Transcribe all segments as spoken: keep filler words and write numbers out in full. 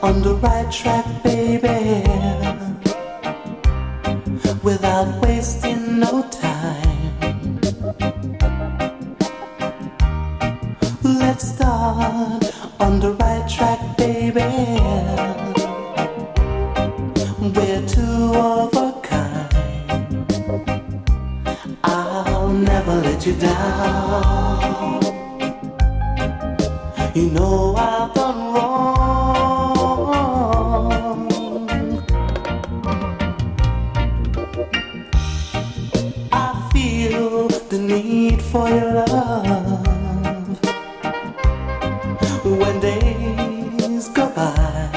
on the right track, baby, without wasting no time. Let's start on the right track, baby. We're two of a kind. I'll never let you down. You know I've done wrong. I feel the need for your love when days go by,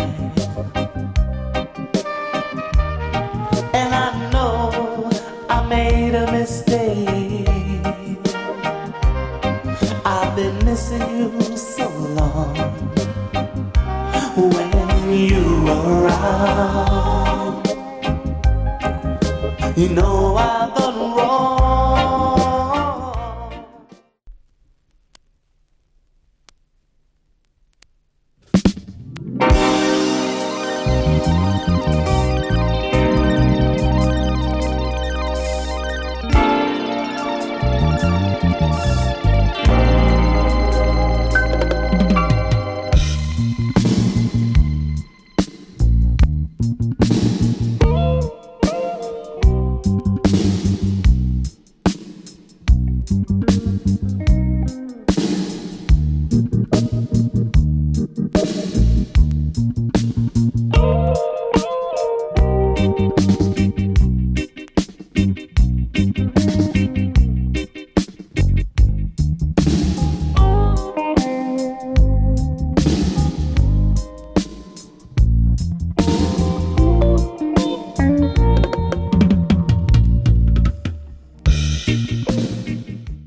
and I know I made a mistake. I've been missing you so long. When you around, you know